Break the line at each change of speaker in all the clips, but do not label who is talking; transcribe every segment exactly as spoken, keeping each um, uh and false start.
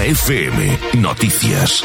F M Noticias.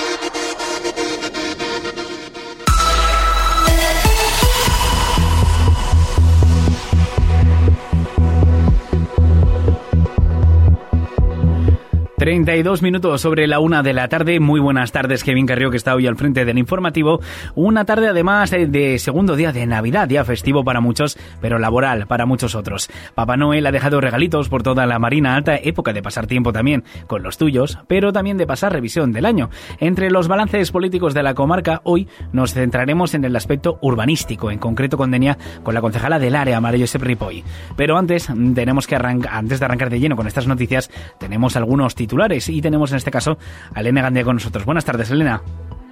treinta y dos minutos sobre la una de la tarde. Muy buenas tardes, Kevin Carrió, que está hoy al frente del informativo. Una tarde además de segundo día de Navidad, día festivo para muchos, pero laboral para muchos otros. Papá Noel ha dejado regalitos por toda la Marina Alta, época de pasar tiempo también con los tuyos, pero también de pasar revisión del año. Entre los balances políticos de la comarca, hoy nos centraremos en el aspecto urbanístico, en concreto con Denia, con la concejala del área, María Josep Ripoll. Pero antes, tenemos que arrancar, antes de arrancar de lleno con estas noticias, tenemos algunos titulares. Y tenemos en este caso a Elena Gandía con nosotros. Buenas tardes, Elena.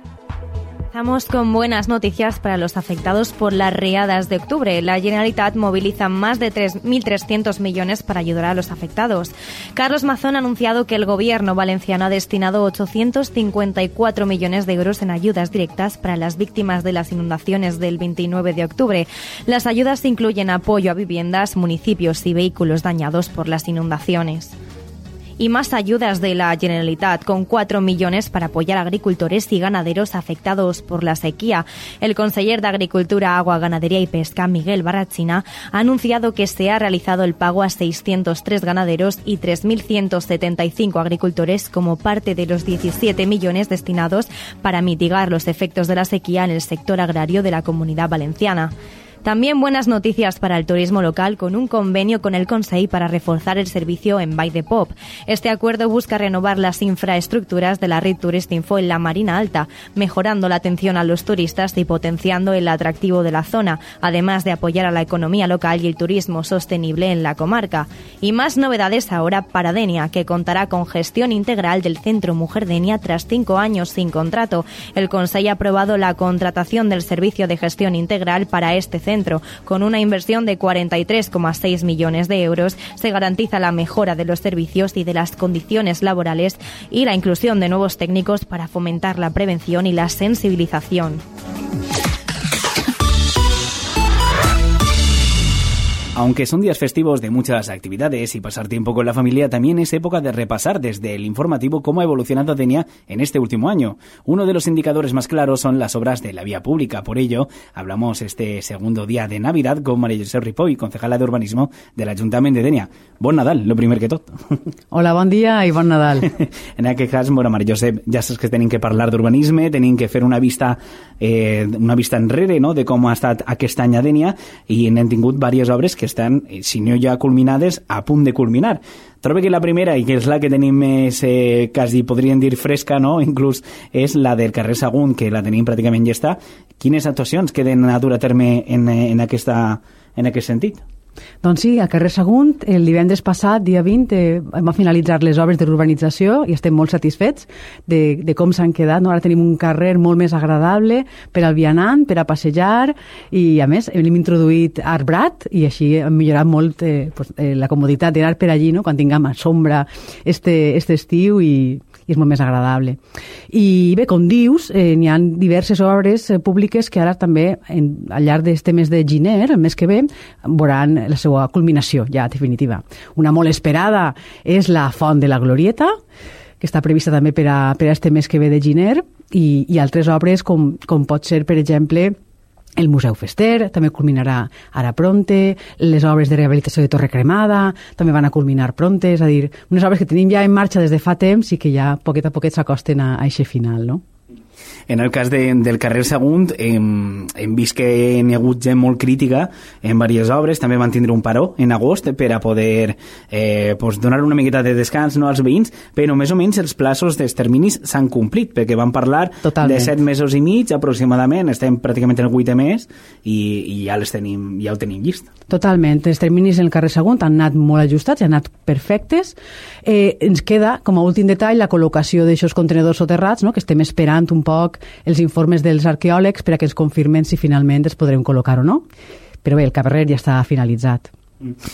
Estamos con buenas noticias para los afectados por las riadas de octubre. La Generalitat moviliza más de tres mil trescientos millones para ayudar a los afectados. Carlos Mazón ha anunciado que el gobierno valenciano ha destinado ochocientos cincuenta y cuatro millones de euros en ayudas directas para las víctimas de las inundaciones del veintinueve de octubre. Las ayudas incluyen apoyo a viviendas, municipios y vehículos dañados por las inundaciones. Y más ayudas de la Generalitat, con cuatro millones para apoyar a agricultores y ganaderos afectados por la sequía. El conseller de Agricultura, Agua, Ganadería y Pesca, Miguel Barrachina, ha anunciado que se ha realizado el pago a seiscientos tres ganaderos y tres mil ciento setenta y cinco agricultores como parte de los diecisiete millones destinados para mitigar los efectos de la sequía en el sector agrario de la Comunidad Valenciana. También buenas noticias para el turismo local, con un convenio con el Consell para reforzar el servicio en Vall de Pop. Este acuerdo busca renovar las infraestructuras de la red Turistinfo en la Marina Alta, mejorando la atención a los turistas y potenciando el atractivo de la zona, además de apoyar a la economía local y el turismo sostenible en la comarca. Y más novedades ahora para Denia, que contará con gestión integral del Centro Mujer Denia tras cinco años sin contrato. El Consell ha aprobado la contratación del servicio de gestión integral para este centro. Centro. Con una inversión de cuarenta y tres coma seis millones de euros, se garantiza la mejora de los servicios y de las condiciones laborales y la inclusión de nuevos técnicos para fomentar la prevención y la sensibilización.
Aunque son días festivos de muchas actividades y pasar tiempo con la familia, también es época de repasar desde el informativo cómo ha evolucionado Denia en este último año. Uno de los indicadores más claros son las obras de la vía pública. Por ello, hablamos este segundo día de Navidad con María Josep Ripoll, concejala de Urbanismo del Ajuntament de Denia. Bon Nadal, lo primer que tot.
Hola, bon dia i bon Nadal.
En aquest cas, bueno, María Josep, ja saps que tenim que parlar d'urbanisme, tenim que fer una vista, eh, una vista enrere, no?, de com ha estat aquest any a Denia, i n'hem tingut diverses obres que estan, si no ja culminades, a punt de culminar. Trobo que la primera, i que és la que tenim més, eh, quasi podríem dir fresca, no?, inclús és la del carrer Sagunt, que la tenim pràcticament ja està. Quines actuacions queden a dur a terme en, en, aquesta, en aquest sentit?
Doncs sí, al carrer Sagunt, el divendres passat, dia vint, eh, vam finalitzar les obres de l'urbanització i estem molt satisfets de, de com s'han quedat. No? Ara tenim un carrer molt més agradable per al vianant, per a passejar, i a més hem introduït arbrat i així hem millorat molt eh, pues, eh, la comoditat d'anar per allí, no? Quan tinguem a sombra este, este estiu, i, i és molt més agradable. I bé, com dius, eh, n'hi ha diverses obres eh, públiques que ara també, en, al llarg d'este mes de gener, el mes que ve, veuran la seva culminació ja definitiva. Una molt esperada és la Font de la Glorieta, que està prevista també per a, per a este mes que ve de gener, i, i altres obres com, com pot ser, per exemple, el Museu Fester, també culminarà ara pronte, les obres de rehabilitació de Torre Cremada també van a culminar pronte, és a dir, unes obres que tenim ja en marxa des de fa temps i que ja poquet a poquet s'acosten a, a eixe final, no?
En el cas de, del carrer Sagunt, hem, hem vist que n'hi ha hagut gent molt crítica en diverses obres, també van tindre un paró en agost per a poder eh, pues, donar una miqueta de descans, no, als veïns, però més o menys els plaços dels terminis s'han complit, perquè van parlar Totalment. de set mesos i mig aproximadament, estem pràcticament en el vuitè mes i, i ja, les tenim, ja el tenim llist.
Totalment, els terminis en el carrer Sagunt han anat molt ajustats, han anat perfectes. Eh, ens queda, com a últim detall, la col·locació d'aixòs contenedors soterrats, no? Que estem esperant un poc els informes dels arqueòlegs per a que ens confirmen si finalment es podrem col·locar o no. Però bé, el carrer ja està finalitzat.
Mm.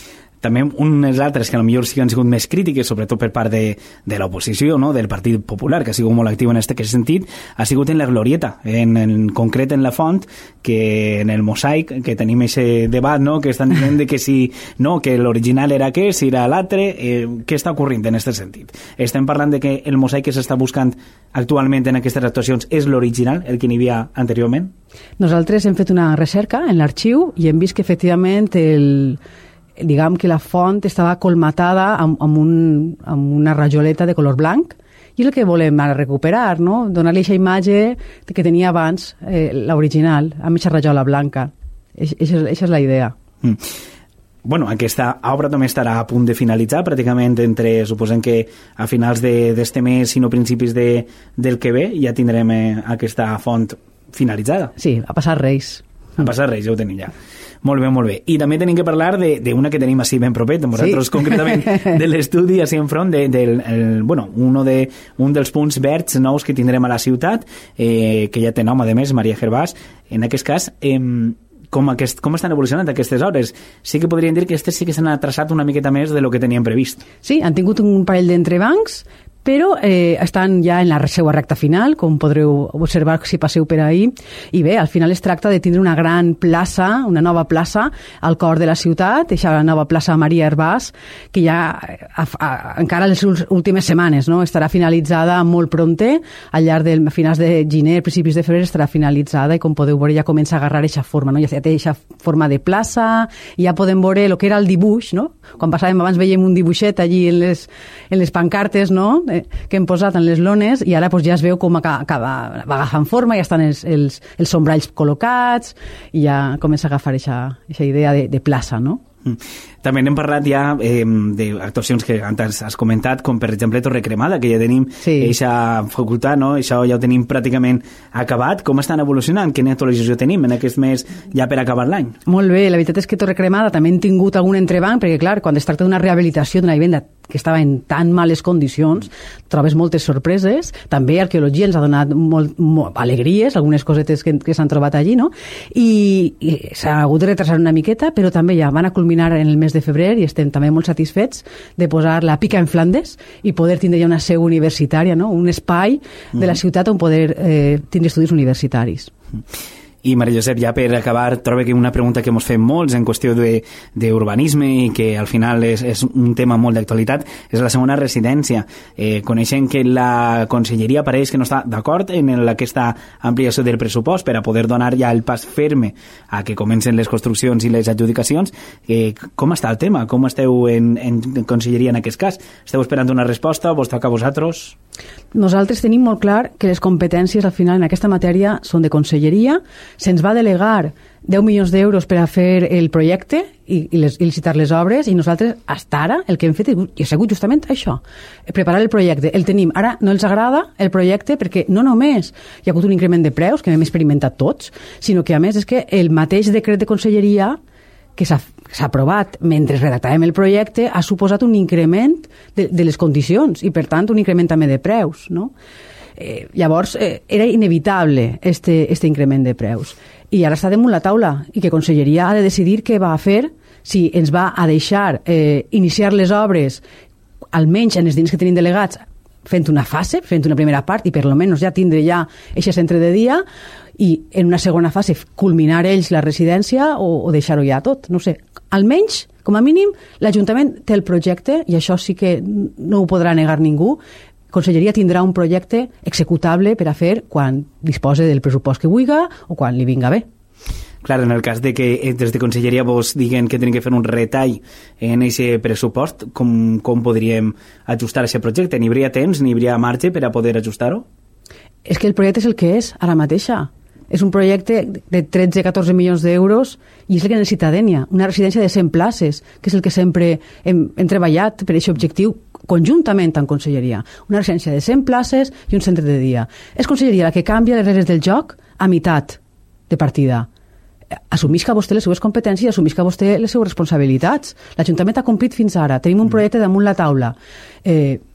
també uns altres que potser sí que han sigut més crítiques, sobretot per part de, de l'oposició, no? Del Partit Popular, que ha sigut molt actiu en aquest sentit, ha sigut en la Glorieta, en, en concret en la Font, que en el Mosaic, que tenim aquest debat, no? Que estan dient de que si no, que l'original era aquest, si era l'altre, eh, què està ocorrint en aquest sentit? Estem parlant de que el Mosaic que s'està buscant actualment en aquestes actuacions és l'original, el que n'hi havia anteriorment?
Nosaltres hem fet una recerca en l'arxiu i hem vist que efectivament el, diguem que la font estava colmatada amb, amb, un, amb una rajoleta de color blanc i és el que volem ara recuperar, no? Donar-li aquesta imatge que tenia abans eh, l'original, amb aquesta rajola blanca. Eixa és la idea.
Mm. Bueno, aquesta obra també estarà a punt de finalitzar, pràcticament entre, suposem que a finals d'este mes, si no principis de, del que ve, ja tindrem eh, aquesta font finalitzada.
Sí, a passar Reis.
A passar Reis, ja ho tenim ja. Molt bé, molt bé. I també tenim que parlar d'una que tenim així ben propet, amb vosaltres, sí? Concretament de l'estudi així enfront, de, de, el, bueno, uno de, un dels punts verds nous que tindrem a la ciutat, eh, que ja té nom, a més, Maria Gervás. En aquest cas, eh, com, aquest, com estan evolucionant aquestes obres? Sí que podríem dir que aquestes sí que s'han traçat una miqueta més de lo que teníem previst.
Sí, han tingut un parell d'entrebancs, però eh, estan ja en la seva recta final, com podreu observar si passeu per ahí. I bé, al final es tracta de tindre una gran plaça, una nova plaça al cor de la ciutat, aquesta nova plaça Maria Hervàs, que ja a, a, encara les últimes setmanes, no? Estarà finalitzada molt pronte, al llarg de finals de gener, principis de febrer estarà finalitzada i com podeu veure ja comença a agarrar aquesta forma, no? Ja té aquesta forma de plaça, i ja podem veure el que era el dibuix, no? Quan passàvem abans veiem un dibuixet allí en les, en les pancartes, no? Que hem posat en les lones i ara pues, ja es veu com acaba, va agafant forma, ja estan els, els, els sombralls col·locats i ja comença a agafar aquesta idea de, de plaça, no?
També n'hem parlat ja eh, d'actuacions que antes has comentat, com per exemple Torre Cremada, que ja tenim aquesta sí. facultat, no? Això ja ho tenim pràcticament acabat. Com estan evolucionant? Quina actualització tenim en aquest mes ja per acabar l'any?
Molt bé, la veritat és que Torre Cremada també hem tingut algun entrebanc, perquè clar, quan es tracta d'una rehabilitació d'una vivenda que estava en tan males condicions, trobes moltes sorpreses. També arqueologia ens ha donat molt, molt alegries, algunes cosetes que, que s'han trobat allí, no? I, i s'ha hagut de retrasar una miqueta, però també ja van a culminar en el mes de febrer i estem també molt satisfets de posar la pica en Flandes i poder tindre ja una seu universitària, no? Un espai de la ciutat on poder eh, tindre estudis universitaris.
I Maria Josep, ja per acabar, trobo que una pregunta que ens fem molts en qüestió d'urbanisme i que al final és, és un tema molt d'actualitat, és la segona residència. Eh, coneixem que la Conselleria pareix que no està d'acord en aquesta ampliació del pressupost per a poder donar ja el pas ferme a que comencen les construccions i les adjudicacions. Eh, com està el tema? Com esteu en, en Conselleria en aquest cas? Esteu esperant una resposta? Vos toca a vosaltres?
Nosaltres tenim molt clar que les competències al final en aquesta matèria són de Conselleria. Se'ns va delegar deu milions d'euros per a fer el projecte i, i, les, i licitar les obres i nosaltres, fins ara, el que hem fet ha sigut justament això, preparar el projecte. El tenim. Ara no els agrada el projecte perquè no només hi ha hagut un increment de preus, que hem experimentat tots, sinó que a més és que el mateix decret de Conselleria que s'ha aprovat mentre redactàvem el projecte ha suposat un increment de, de les condicions i, per tant, un increment també de preus, no? Eh, llavors, eh, era inevitable este, este increment de preus. I ara està damunt la taula i que Conselleria ha de decidir què va a fer, si ens va a deixar eh, iniciar les obres, almenys en els dins que tenim delegats, fent una fase, fent una primera part i per lo menos ja tindre ja aquest centre de dia i en una segona fase culminar ells la residència o, o deixar-ho ja tot, no sé. Almenys, com a mínim, l'Ajuntament té el projecte i això sí que no ho podrà negar ningú. Conselleria tindrà un projecte executable per a fer quan dispose del pressupost que vulgui o quan li vinga bé.
Clar, en el cas de que des de Conselleria vos diguen que tenen que fer un retall en aquest pressupost, com, com podríem ajustar aquest projecte? N'hi hauria temps, n'hi hauria marge per a poder ajustar-ho?
És que el projecte és el que és ara mateixa. És un projecte de tretze a catorze milions d'euros i és el que necessita Dénia, una residència de cent places, que és el que sempre hem, hem treballat per aquest objectiu conjuntament amb Conselleria. Una residència de cent places i un centre de dia. És Conselleria la que canvia les regles del joc a meitat de partida. Assumisca vostè les seves competències, assumisca vostè les seves responsabilitats. L'Ajuntament ha complit fins ara. Tenim un projecte damunt la taula. Eh,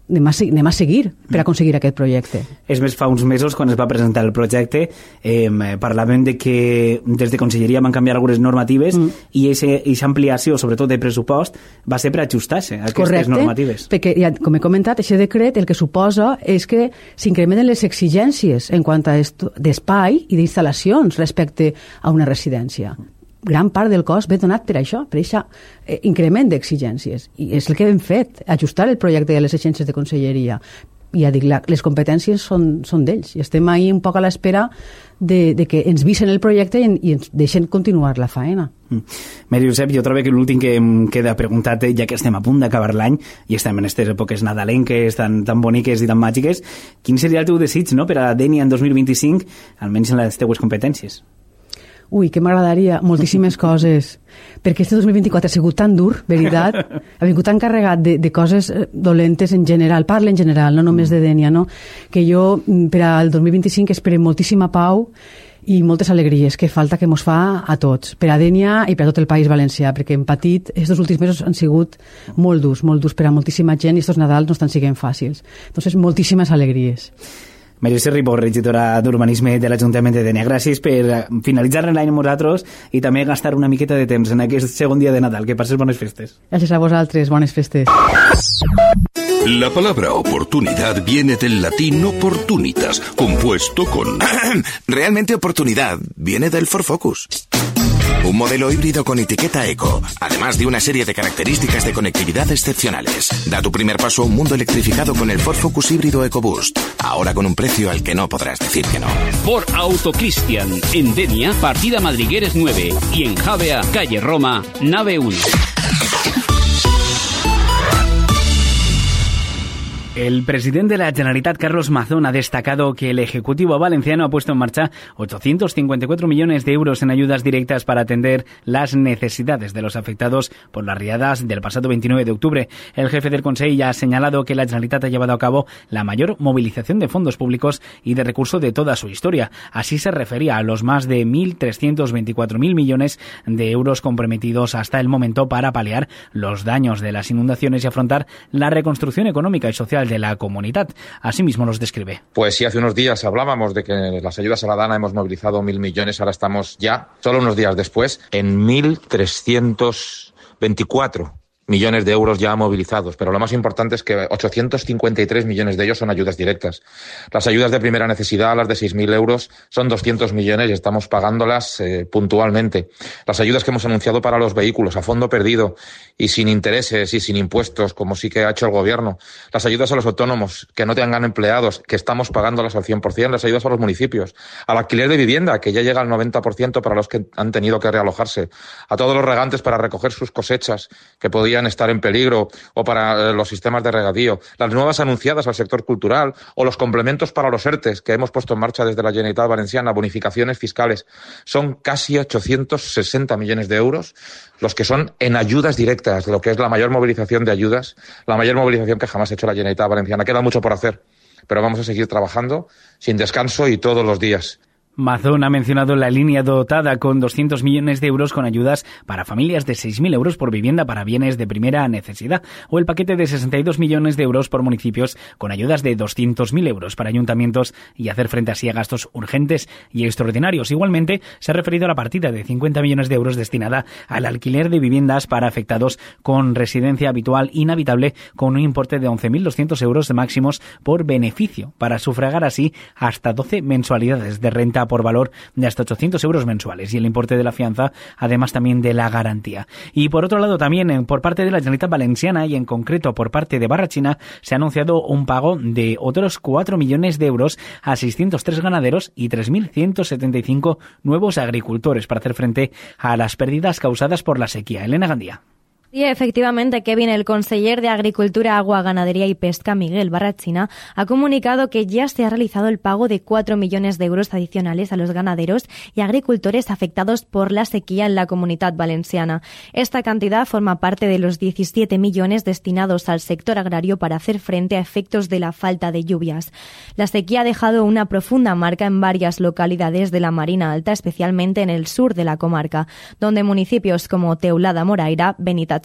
anem a, anem a seguir per aconseguir aquest projecte.
És més, fa uns mesos, quan es va presentar el projecte, eh, parlàvem de que des de Conselleria van canviar algunes normatives mm. i aquesta ampliació, sobretot de pressupost, va ser per ajustar-se a aquestes
Correcte,
normatives.
Perquè, ja, com he comentat, aquest decret el que suposa és que s'incrementen les exigències en quant a d'espai i d'instal·lacions respecte a una residència. Gran part del cost ve donat per això, per aquest eh, increment d'exigències. I és el que hem fet, ajustar el projecte a les exigències de Conselleria. I ja dic, la, les competències són, són d'ells. I estem ahí un poc a l'espera de, de que ens visen el projecte i, i ens deixen continuar la faena.
Mm. Mary Josep, jo trobo que l'últim que em queda preguntat, ja que estem a punt d'acabar l'any i estem en aquestes èpoques nadalenques tan, tan boniques i tan màgiques, quin seria el teu desig, no?, per a Dénia en dos mil vint-i-cinc, almenys en les teues competències?
Ui, que m'agradaria, moltíssimes coses, perquè este dos mil vint-i-quatre ha sigut tan dur, veritat, ha vingut tan carregat de, de coses dolentes en general, parla en general, no només de Dénia, no? Que jo per al dos mil vint-i-cinc espero moltíssima pau i moltes alegries, que falta que mos fa a tots, per a Dénia i per a tot el País Valencià, perquè hem patit, estos últims mesos han sigut molt durs, molt durs per a moltíssima gent i estos Nadals no estan siguent fàcils. Entonces, moltíssimes alegries.
Mary Josep Ribó, regidora d'Urbanisme de l'Ajuntament de Dénia. Gràcies per finalitzar l'any amb nosaltres i també gastar una miqueta de temps en aquest segon dia de Nadal. Que passes bones festes.
Gràcies a vosaltres, bones festes.
La palabra oportunidad viene del latín opportunitas, compuesto con...
Realmente oportunidad viene del Ford Focus. Un modelo híbrido con etiqueta eco, además de una serie de características de conectividad excepcionales. Da tu primer paso a un mundo electrificado con el Ford Focus híbrido EcoBoost. Ahora con un precio al que no podrás decir que no.
Ford Auto Cristian, en Dénia, partida Madrigueres nueve y en Javea, calle Roma, nave uno.
El presidente de la Generalitat, Carlos Mazón, ha destacado que el Ejecutivo valenciano ha puesto en marcha ochocientos cincuenta y cuatro millones de euros en ayudas directas para atender las necesidades de los afectados por las riadas del pasado veintinueve de octubre. El jefe del Consejo ya ha señalado que la Generalitat ha llevado a cabo la mayor movilización de fondos públicos y de recursos de toda su historia. Así se refería a los más de mil trescientos veinticuatro mil millones de euros comprometidos hasta el momento para paliar los daños de las inundaciones y afrontar la reconstrucción económica y social de la comunidad. Asimismo los describe.
Pues sí, hace unos días hablábamos de que las ayudas a la Dana hemos movilizado mil millones, ahora estamos ya, solo unos días después, en mil trescientos veinticuatro millones de euros ya movilizados, pero lo más importante es que ochocientos cincuenta y tres millones de ellos son ayudas directas. Las ayudas de primera necesidad, las de seis mil euros, son doscientos millones y estamos pagándolas eh, puntualmente. Las ayudas que hemos anunciado para los vehículos a fondo perdido y sin intereses y sin impuestos, como sí que ha hecho el gobierno. Las ayudas a los autónomos que no tengan empleados, que estamos pagándolas al cien por ciento. Las ayudas a los municipios. Al alquiler de vivienda, que ya llega al noventa por ciento para los que han tenido que realojarse. A todos los regantes para recoger sus cosechas, que podían estar en peligro, o para los sistemas de regadío, las nuevas anunciadas al sector cultural o los complementos para los ERTES que hemos puesto en marcha desde la Generalitat Valenciana, bonificaciones fiscales. Son casi ochocientos sesenta millones de euros los que son en ayudas directas, lo que es la mayor movilización de ayudas, la mayor movilización que jamás ha hecho la Generalitat Valenciana. Queda mucho por hacer, pero vamos a seguir trabajando sin descanso y todos los días.
Mazón ha mencionado la línea dotada con doscientos millones de euros con ayudas para familias de seis mil euros por vivienda para bienes de primera necesidad o el paquete de sesenta y dos millones de euros por municipios con ayudas de doscientos mil euros para ayuntamientos y hacer frente así a gastos urgentes y extraordinarios. Igualmente se ha referido a la partida de cincuenta millones de euros destinada al alquiler de viviendas para afectados con residencia habitual inhabitable con un importe de once mil doscientos euros máximos por beneficio para sufragar así hasta doce mensualidades de renta por valor de hasta ochocientos euros mensuales y el importe de la fianza, además también de la garantía. Y por otro lado también por parte de la Generalitat Valenciana y en concreto por parte de Barrachina se ha anunciado un pago de otros cuatro millones de euros a seiscientos tres ganaderos y tres mil ciento setenta y cinco nuevos agricultores para hacer frente a las pérdidas causadas por la sequía. Elena Gandía.
Sí, efectivamente, Kevin, el conseller de Agricultura, Agua, Ganadería y Pesca, Miguel Barrachina, ha comunicado que ya se ha realizado el pago de cuatro millones de euros adicionales a los ganaderos y agricultores afectados por la sequía en la Comunitat Valenciana. Esta cantidad forma parte de los diecisiete millones destinados al sector agrario para hacer frente a efectos de la falta de lluvias. La sequía ha dejado una profunda marca en varias localidades de la Marina Alta, especialmente en el sur de la comarca, donde municipios como Teulada Moraira, Benitatxell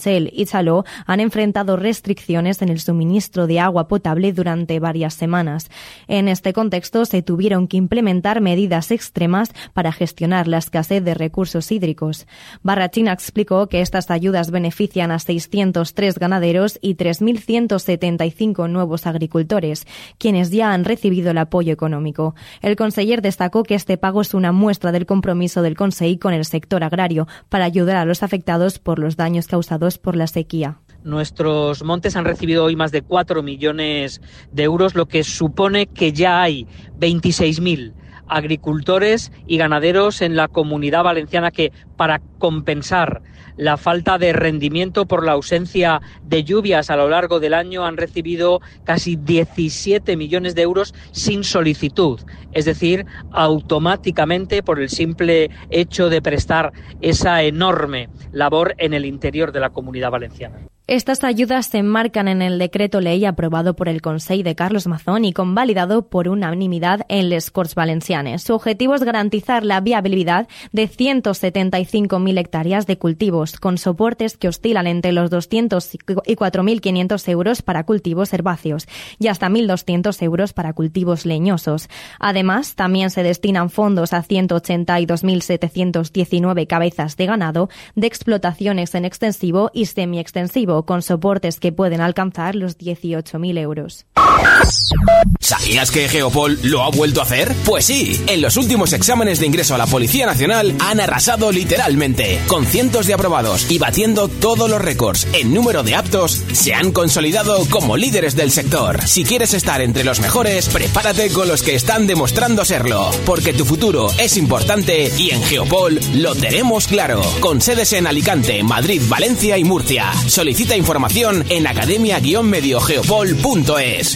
Arcachel y Chaló han enfrentado restricciones en el suministro de agua potable durante varias semanas. En este contexto, se tuvieron que implementar medidas extremas para gestionar la escasez de recursos hídricos. Barrachina explicó que estas ayudas benefician a seiscientos tres ganaderos y tres mil ciento setenta y cinco nuevos agricultores, quienes ya han recibido el apoyo económico. El conseller destacó que este pago es una muestra del compromiso del Consell con el sector agrario para ayudar a los afectados por los daños causados por la sequía.
Nuestros montes han recibido hoy más de cuatro millones de euros, lo que supone que ya hay veintiséis mil agricultores y ganaderos en la Comunidad Valenciana que, para compensar la falta de rendimiento por la ausencia de lluvias a lo largo del año, han recibido casi diecisiete millones de euros sin solicitud, es decir, automáticamente por el simple hecho de prestar esa enorme labor en el interior de la Comunidad Valenciana.
Estas ayudas se enmarcan en el decreto ley aprobado por el Consell de Carlos Mazón y convalidado por unanimidad en les Corts Valencianes. Su objetivo es garantizar la viabilidad de ciento setenta y cinco mil hectáreas de cultivos, con soportes que oscilan entre los doscientos y cuatro mil quinientos euros para cultivos herbáceos y hasta mil doscientos euros para cultivos leñosos. Además, también se destinan fondos a ciento ochenta y dos mil setecientos diecinueve cabezas de ganado de explotaciones en extensivo y semiextensivo, con soportes que pueden alcanzar los dieciocho mil euros.
¿Sabías que Geopol lo ha vuelto a hacer? Pues sí, en los últimos exámenes de ingreso a la Policía Nacional han arrasado literalmente, con cientos de aprobados y batiendo todos los récords en número de aptos, se han consolidado como líderes del sector. Si quieres estar entre los mejores, prepárate con los que están demostrando serlo, porque tu futuro es importante y en Geopol lo tenemos claro, con sedes en Alicante, Madrid, Valencia y Murcia. Solicita información en academia guion medio geopol punto es.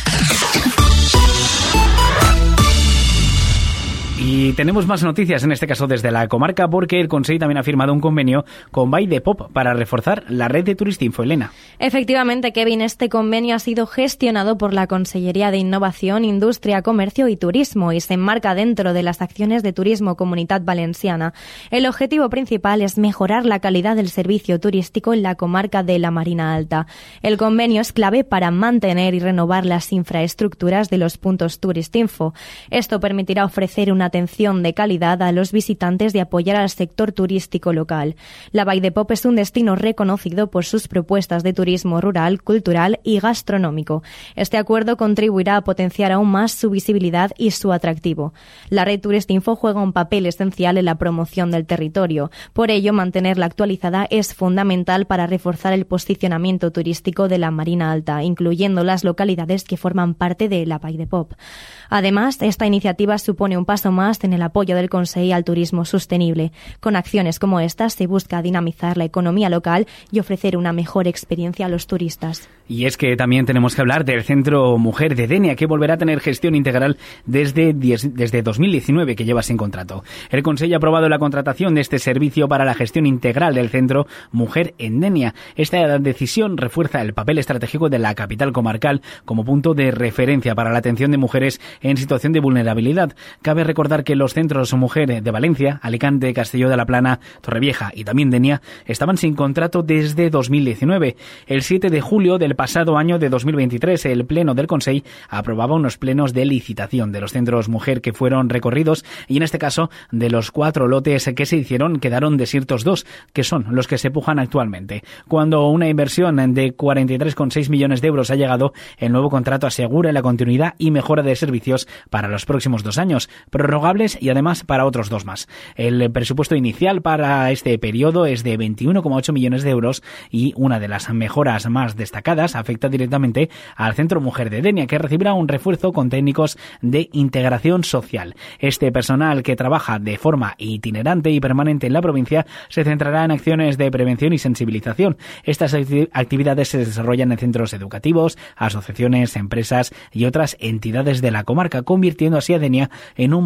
Y tenemos más noticias, en este caso desde la comarca, porque el Consell también ha firmado un convenio con Vall de Pop para reforzar la red de Turistinfo. Elena.
Efectivamente, Kevin, este convenio ha sido gestionado por la Consellería de Innovación, Industria, Comercio y Turismo y se enmarca dentro de las acciones de Turismo Comunitat Valenciana. El objetivo principal es mejorar la calidad del servicio turístico en la comarca de la Marina Alta. El convenio es clave para mantener y renovar las infraestructuras de los puntos Turistinfo. Esto permitirá ofrecer una atención de calidad a los visitantes y apoyar al sector turístico local. La Vall de Pop es un destino reconocido por sus propuestas de turismo rural, cultural y gastronómico. Este acuerdo contribuirá a potenciar aún más su visibilidad y su atractivo. La red Turistinfo juega un papel esencial en la promoción del territorio. Por ello, mantenerla actualizada es fundamental para reforzar el posicionamiento turístico de la Marina Alta, incluyendo las localidades que forman parte de la Vall de Pop. Además, esta iniciativa supone un paso más en el apoyo del Consell al turismo sostenible. Con acciones como estas se busca dinamizar la economía local y ofrecer una mejor experiencia a los turistas.
Y es que también tenemos que hablar del Centro Mujer de Denia, que volverá a tener gestión integral desde, desde dos mil diecinueve, que lleva sin contrato. El Consell ha aprobado la contratación de este servicio para la gestión integral del Centro Mujer en Denia. Esta decisión refuerza el papel estratégico de la capital comarcal como punto de referencia para la atención de mujeres en situación de vulnerabilidad. Cabe recordar que los centros Mujer de Valencia, Alicante, Castelló de la Plana, Torrevieja y también Denia estaban sin contrato desde dos mil diecinueve. El siete de julio del pasado año de dos mil veintitrés, el Pleno del Consell aprobaba unos plenos de licitación de los centros Mujer que fueron recorridos y en este caso de los cuatro lotes que se hicieron quedaron desiertos dos, que son los que se pujan actualmente. Cuando una inversión de cuarenta y tres coma seis millones de euros ha llegado, el nuevo contrato asegura la continuidad y mejora de servicios para los próximos dos años, prorrogables y además para otros dos más. El presupuesto inicial para este periodo es de veintiuno coma ocho millones de euros y una de las mejoras más destacadas afecta directamente al Centro Mujer de Denia, que recibirá un refuerzo con técnicos de integración social. Este personal, que trabaja de forma itinerante y permanente en la provincia, se centrará en acciones de prevención y sensibilización. Estas actividades se desarrollan en centros educativos, asociaciones, empresas y otras entidades de la comarca, convirtiendo así a Denia en un modelo para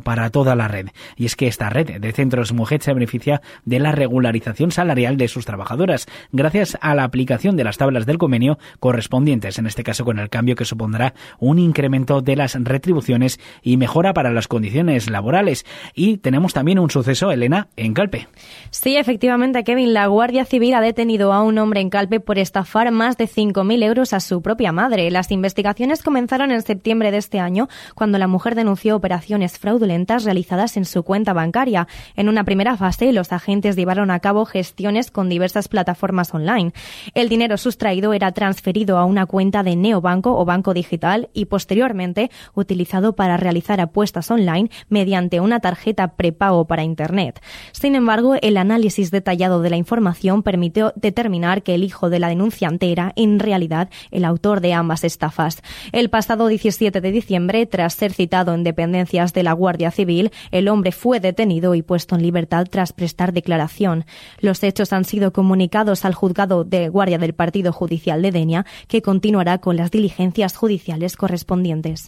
para toda la red. Y es que esta red de centros Mujet se beneficia de la regularización salarial de sus trabajadoras, gracias a la aplicación de las tablas del convenio correspondientes, en este caso con el cambio que supondrá un incremento de las retribuciones y mejora para las condiciones laborales. Y tenemos también un suceso, Elena, en Calpe.
Sí, efectivamente, Kevin, la Guardia Civil ha detenido a un hombre en Calpe por estafar más de cinco mil euros a su propia madre. Las investigaciones comenzaron en septiembre de este año, cuando la mujer denunció operaciones fraudulentas realizadas en su cuenta bancaria. En una primera fase, los agentes llevaron a cabo gestiones con diversas plataformas online. El dinero sustraído era transferido a una cuenta de neobanco o banco digital y posteriormente utilizado para realizar apuestas online mediante una tarjeta prepago para Internet. Sin embargo, el análisis detallado de la información permitió determinar que el hijo de la denunciante era, en realidad, el autor de ambas estafas. El pasado diecisiete de diciembre, tras ser citado en dependencias de la Guardia Civil, el hombre fue detenido y puesto en libertad tras prestar declaración. Los hechos han sido comunicados al juzgado de guardia del Partido Judicial de Denia, que continuará con las diligencias judiciales correspondientes.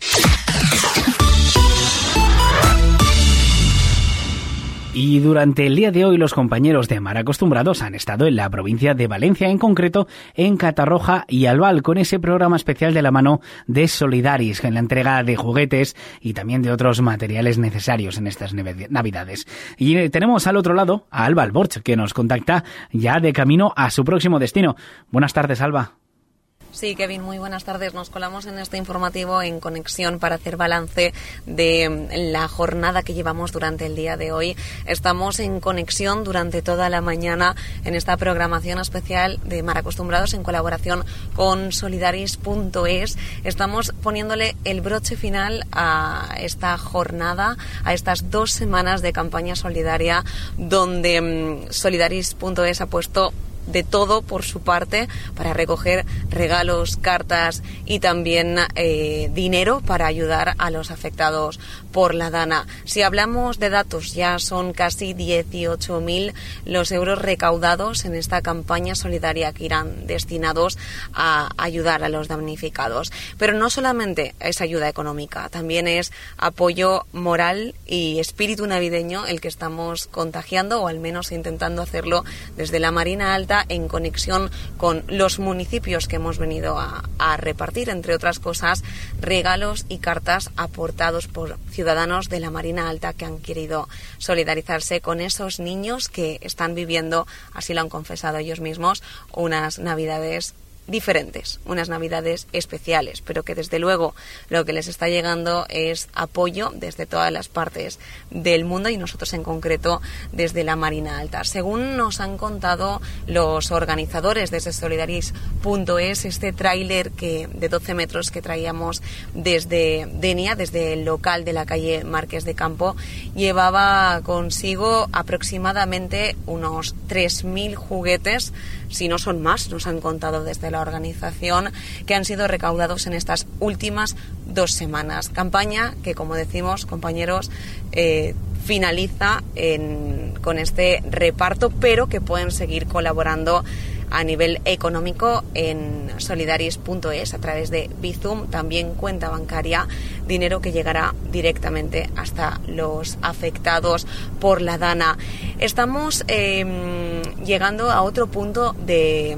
Y durante el día de hoy los compañeros de Mar Acostumbrados han estado en la provincia de Valencia, en concreto en Catarroja y Albal, con ese programa especial de la mano de Solidaris, en la entrega de juguetes y también de otros materiales necesarios en estas Navidades. Y tenemos al otro lado a Alba Alborch, que nos contacta ya de camino a su próximo destino. Buenas tardes, Alba.
Sí, Kevin, muy buenas tardes. Nos colamos en este informativo en conexión para hacer balance de la jornada que llevamos durante el día de hoy. Estamos en conexión durante toda la mañana en esta programación especial de Mar Acostumbrados en colaboración con Solidaris punto es. Estamos poniéndole el broche final a esta jornada, a estas dos semanas de campaña solidaria donde um, Solidaris punto es ha puesto de todo por su parte para recoger regalos, cartas y también eh, dinero para ayudar a los afectados por la Dana. Si hablamos de datos, ya son casi dieciocho mil los euros recaudados en esta campaña solidaria que irán destinados a ayudar a los damnificados. Pero no solamente es ayuda económica, también es apoyo moral y espíritu navideño el que estamos contagiando, o al menos intentando hacerlo desde la Marina Alta, en conexión con los municipios que hemos venido a, a repartir, entre otras cosas, regalos y cartas aportados por ciudadanos de la Marina Alta que han querido solidarizarse con esos niños que están viviendo, así lo han confesado ellos mismos, unas Navidades diferentes, unas Navidades especiales, pero que desde luego lo que les está llegando es apoyo desde todas las partes del mundo y nosotros en concreto desde la Marina Alta. Según nos han contado los organizadores desde Solidaris punto es, este tráiler que de doce metros que traíamos desde Denia, desde el local de la calle Marqués de Campo, llevaba consigo aproximadamente unos tres mil juguetes, si no son más, nos han contado desde la organización, que han sido recaudados en estas últimas dos semanas. Campaña que, como decimos, compañeros, eh, finaliza en, con este reparto, pero que pueden seguir colaborando a nivel económico en Solidaris punto es a través de Bizum, también cuenta bancaria, dinero que llegará directamente hasta los afectados por la Dana. Estamos eh, llegando a otro punto de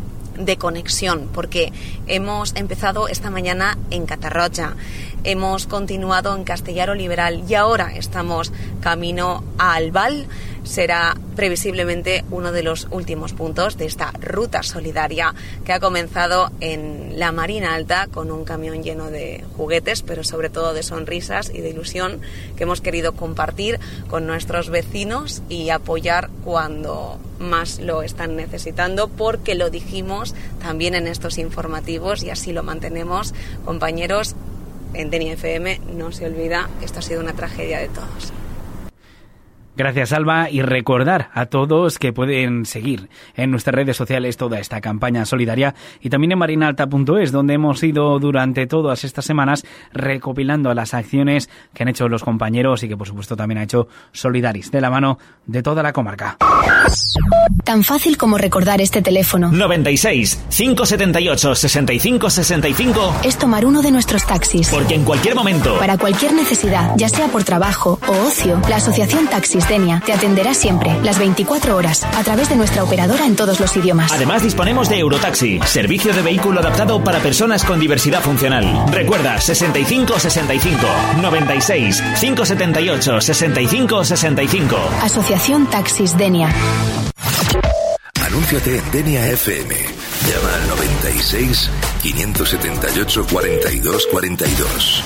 de conexión, porque hemos empezado esta mañana en Catarroja, hemos continuado en Castellaro Liberal y ahora estamos camino a Albal. Será previsiblemente uno de los últimos puntos de esta ruta solidaria que ha comenzado en la Marina Alta con un camión lleno de juguetes, pero sobre todo de sonrisas y de ilusión que hemos querido compartir con nuestros vecinos y apoyar cuando más lo están necesitando, porque lo dijimos también en estos informativos y así lo mantenemos, compañeros. En Denia F M no se olvida, esto ha sido una tragedia de todos.
Gracias, Alba, y recordar a todos que pueden seguir en nuestras redes sociales toda esta campaña solidaria y también en marinalta punto es, donde hemos ido durante todas estas semanas recopilando las acciones que han hecho los compañeros y que por supuesto también ha hecho Solidaris, de la mano de toda la comarca.
Tan fácil como recordar este teléfono.
noventa y seis, cinco setenta y ocho, sesenta y cinco sesenta y cinco.
Es tomar uno de nuestros taxis.
Porque en cualquier momento,
para cualquier necesidad, ya sea por trabajo o ocio, la Asociación Taxis Denia te atenderá siempre, las veinticuatro horas, a través de nuestra operadora en todos los idiomas.
Además disponemos de Eurotaxi, servicio de vehículo adaptado para personas con diversidad funcional. Recuerda, sesenta y cinco sesenta y cinco, noventa y seis, cinco setenta y ocho, sesenta y cinco sesenta y cinco.
Asociación Taxis Denia.
Anúnciate en Denia F M. Llama al noventa y seis, quinientos setenta y ocho, cuarenta y dos cuarenta y dos.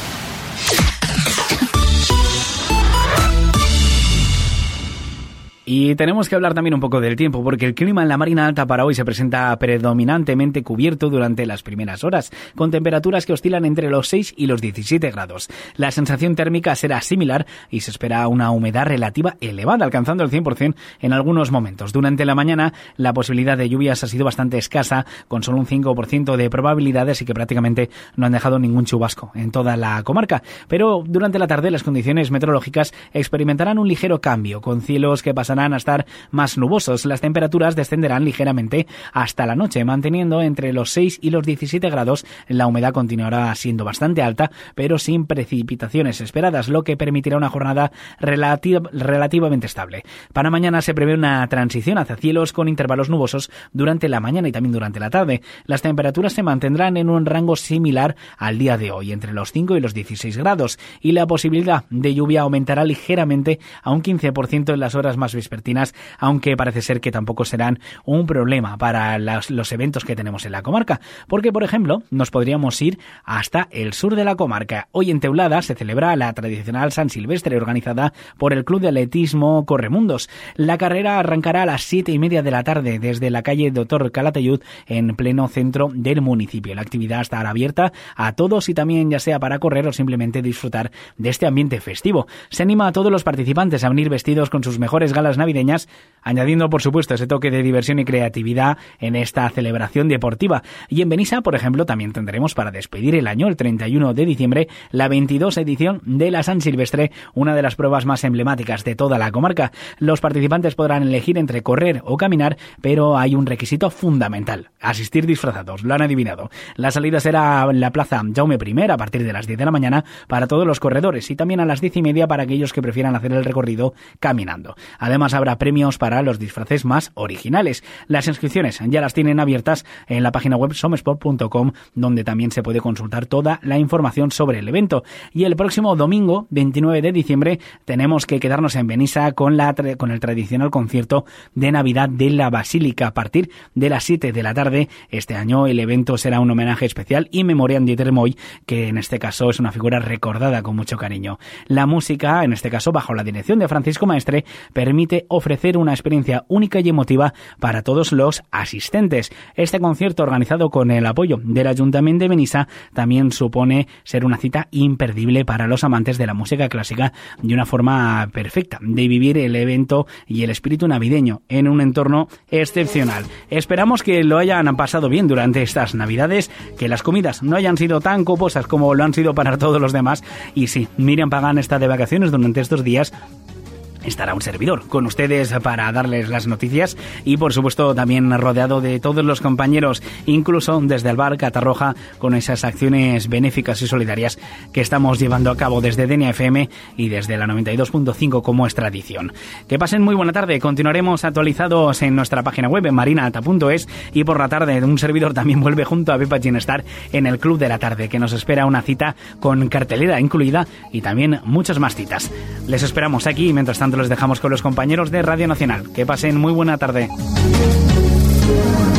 Y tenemos que hablar también un poco del tiempo, porque el clima en la Marina Alta para hoy se presenta predominantemente cubierto durante las primeras horas, con temperaturas que oscilan entre los seis y los diecisiete grados. La sensación térmica será similar y se espera una humedad relativa elevada, alcanzando el cien por ciento en algunos momentos. Durante la mañana, la posibilidad de lluvias ha sido bastante escasa, con solo un cinco por ciento de probabilidades y que prácticamente no han dejado ningún chubasco en toda la comarca. Pero durante la tarde, las condiciones meteorológicas experimentarán un ligero cambio, con cielos que pasarán a estar más nubosos. Las temperaturas descenderán ligeramente hasta la noche, manteniendo entre los seis y los diecisiete grados. La humedad continuará siendo bastante alta, pero sin precipitaciones esperadas, lo que permitirá una jornada relativa, relativamente estable. Para mañana se prevé una transición hacia cielos con intervalos nubosos durante la mañana y también durante la tarde. Las temperaturas se mantendrán en un rango similar al día de hoy, entre los cinco y los dieciséis grados, y la posibilidad de lluvia aumentará ligeramente a un quince por ciento en las horas más vespertinas, aunque parece ser que tampoco serán un problema para las, los eventos que tenemos en la comarca, porque por ejemplo nos podríamos ir hasta el sur de la comarca. Hoy en Teulada se celebra la tradicional San Silvestre, organizada por el Club de Atletismo Corremundos. La carrera arrancará a las siete y media de la tarde desde la calle Doctor Calatayud, en pleno centro del municipio. La actividad estará abierta a todos y también ya sea para correr o simplemente disfrutar de este ambiente festivo. Se anima a todos los participantes a venir vestidos con sus mejores galas navideñas, añadiendo por supuesto ese toque de diversión y creatividad en esta celebración deportiva. Y en Benissa, por ejemplo, también tendremos para despedir el año, el treinta y uno de diciembre, la veintidós edición de la San Silvestre, una de las pruebas más emblemáticas de toda la comarca. Los participantes podrán elegir entre correr o caminar, pero hay un requisito fundamental: asistir disfrazados. Lo han adivinado. La salida será en la plaza Jaume I a partir de las diez de la mañana para todos los corredores y también a las diez y media para aquellos que prefieran hacer el recorrido caminando. Además, habrá premios para los disfraces más originales. Las inscripciones ya las tienen abiertas en la página web somesport punto com, donde también se puede consultar toda la información sobre el evento. Y el próximo domingo, veintinueve de diciembre, tenemos que quedarnos en Benissa con, la, con el tradicional concierto de Navidad de la Basílica a partir de las siete de la tarde. Este año el evento será un homenaje especial y memoria a Dieter Moy, que en este caso es una figura recordada con mucho cariño. La música, en este caso bajo la dirección de Francisco Maestre, permite ofrecer una experiencia única y emotiva para todos los asistentes. Este concierto, organizado con el apoyo del Ayuntamiento de Benissa, también supone ser una cita imperdible para los amantes de la música clásica y una forma perfecta de vivir el evento y el espíritu navideño en un entorno excepcional. Esperamos que lo hayan pasado bien durante estas Navidades, que las comidas no hayan sido tan coposas como lo han sido para todos los demás. Y sí, Miriam Pagán está de vacaciones durante estos días. Estará un servidor con ustedes para darles las noticias y por supuesto también rodeado de todos los compañeros, incluso desde el bar Catarroja, con esas acciones benéficas y solidarias que estamos llevando a cabo desde Denia F M y desde la noventa y dos punto cinco como es tradición. Que pasen muy buena tarde. Continuaremos actualizados en nuestra página web en marinalta punto es y por la tarde un servidor también vuelve junto a Pepa Ginestar en el Club de la Tarde, que nos espera una cita con cartelera incluida y también muchas más citas. Les esperamos aquí y mientras tanto les dejamos con los compañeros de Radio Nacional. Que pasen muy buena tarde.